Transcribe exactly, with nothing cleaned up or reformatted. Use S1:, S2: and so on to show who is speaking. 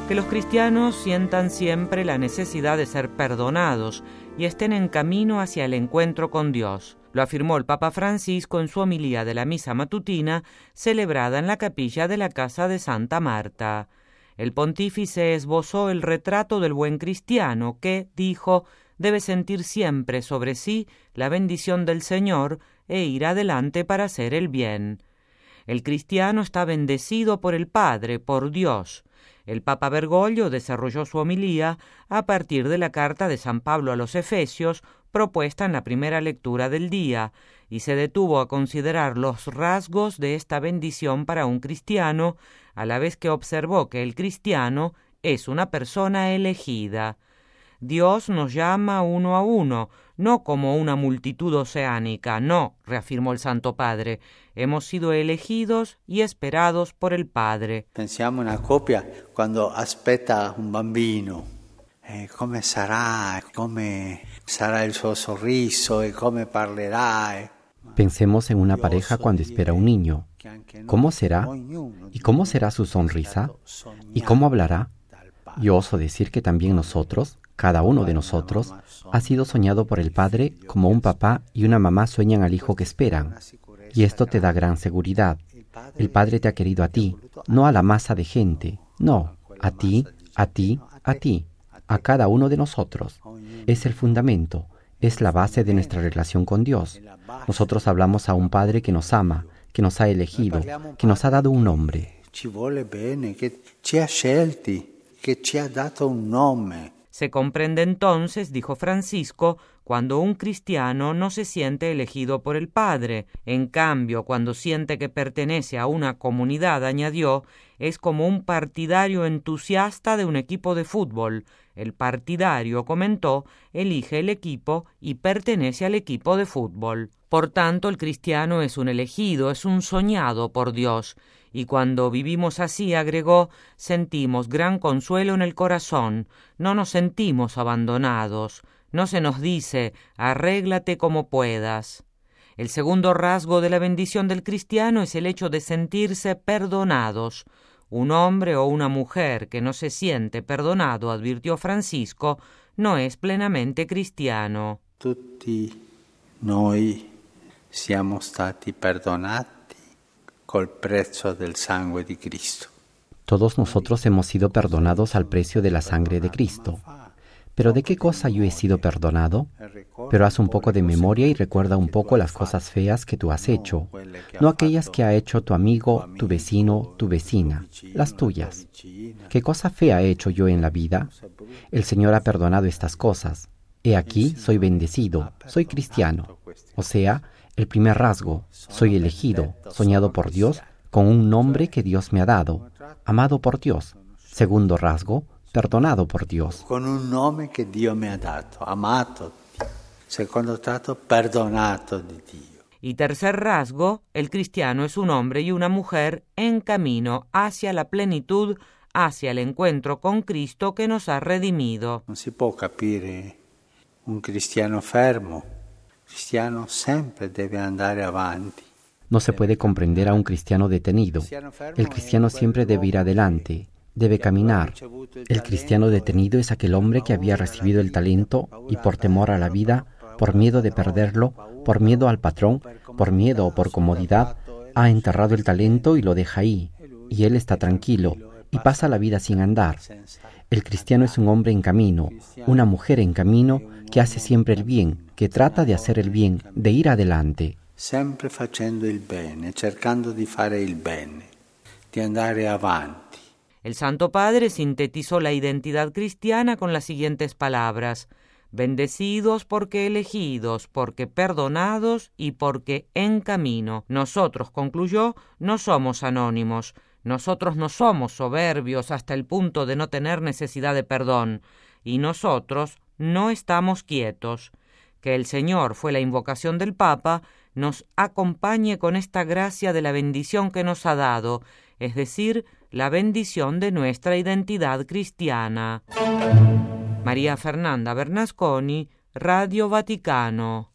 S1: Que los cristianos sientan siempre la necesidad de ser perdonados y estén en camino hacia el encuentro con Dios. Lo afirmó el Papa Francisco en su homilía de la misa matutina celebrada en la capilla de la Casa de Santa Marta. El pontífice esbozó el retrato del buen cristiano que, dijo, debe sentir siempre sobre sí la bendición del Señor e ir adelante para hacer el bien. El cristiano está bendecido por el Padre, por Dios. El Papa Bergoglio desarrolló su homilía a partir de la carta de San Pablo a los Efesios, propuesta en la primera lectura del día, y se detuvo a considerar los rasgos de esta bendición para un cristiano, a la vez que observó que el cristiano es una persona elegida. Dios nos llama uno a uno, no como una multitud oceánica, no, reafirmó el Santo Padre. Hemos sido elegidos y esperados por el Padre.
S2: Pensiamo a una coppia quando aspetta un bambino. Eh, come sarà, come sarà il suo sorriso e come parlerà. Eh.
S3: Pensemos en una pareja cuando espera un niño. ¿Cómo será? ¿Y cómo será su sonrisa? ¿Y cómo hablará? Yo oso decir que también nosotros, cada uno de nosotros, ha sido soñado por el Padre como un papá y una mamá sueñan al hijo que esperan. Y esto te da gran seguridad. El Padre te ha querido a ti, no a la masa de gente. No, a ti, a ti, a ti, a cada uno de nosotros. Es el fundamento, es la base de nuestra relación con Dios. Nosotros hablamos a un Padre que nos ama, que nos ha elegido, que nos ha dado un nombre.
S2: Ci vuole bene, che ci ha scelti, che ci ha dato un nome.
S1: Se comprende entonces, dijo Francisco, cuando un cristiano no se siente elegido por el Padre. En cambio, cuando siente que pertenece a una comunidad, añadió, es como un partidario entusiasta de un equipo de fútbol. El partidario, comentó, elige el equipo y pertenece al equipo de fútbol. Por tanto, el cristiano es un elegido, es un soñado por Dios. Y cuando vivimos así, agregó, sentimos gran consuelo en el corazón, no nos sentimos abandonados, no se nos dice, arréglate como puedas. El segundo rasgo de la bendición del cristiano es el hecho de sentirse perdonados. Un hombre o una mujer que no se siente perdonado, advirtió Francisco, no es plenamente cristiano.
S2: Tutti noi siamo stati perdonati col prezzo del sangue di Cristo.
S3: Todos nosotros hemos sido perdonados al precio de la sangre de Cristo. ¿Pero de qué cosa yo he sido perdonado? Pero haz un poco de memoria y recuerda un poco las cosas feas que tú has hecho, no aquellas que ha hecho tu amigo, tu vecino, tu vecina, las tuyas. ¿Qué cosa fea he hecho yo en la vida? El Señor ha perdonado estas cosas. He aquí, soy bendecido, soy cristiano. O sea, el primer rasgo, soy elegido, soñado por Dios, con un nombre que Dios me ha dado, amado por Dios. Segundo rasgo, perdonado por Dios.
S2: Con un nome che Dio mi ha dato, amato. Secondo trato, perdonato di Dio.
S1: Y tercer rasgo, el cristiano es un hombre y una mujer en camino hacia la plenitud, hacia el encuentro con Cristo que nos ha redimido.
S2: Non si può capire un cristiano fermo. Il cristiano sempre deve andare avanti.
S3: No se puede comprender a un cristiano detenido. El cristiano siempre debe ir adelante. Debe caminar. El cristiano detenido es aquel hombre que había recibido el talento y por temor a la vida, por miedo de perderlo, por miedo al patrón, por miedo o por comodidad, ha enterrado el talento y lo deja ahí. Y él está tranquilo y pasa la vida sin andar. El cristiano es un hombre en camino, una mujer en camino que hace siempre el bien, que trata de hacer el bien, de ir adelante.
S2: Sempre facendo il bene, cercando di fare il bene, di andare avanti.
S1: El Santo Padre sintetizó la identidad cristiana con las siguientes palabras: bendecidos porque elegidos, porque perdonados y porque en camino. Nosotros, concluyó, no somos anónimos. Nosotros no somos soberbios hasta el punto de no tener necesidad de perdón. Y nosotros no estamos quietos. Que el Señor, fue la invocación del Papa, nos acompañe con esta gracia de la bendición que nos ha dado, es decir, la bendición de nuestra identidad cristiana. María Fernanda Bernasconi, Radio Vaticano.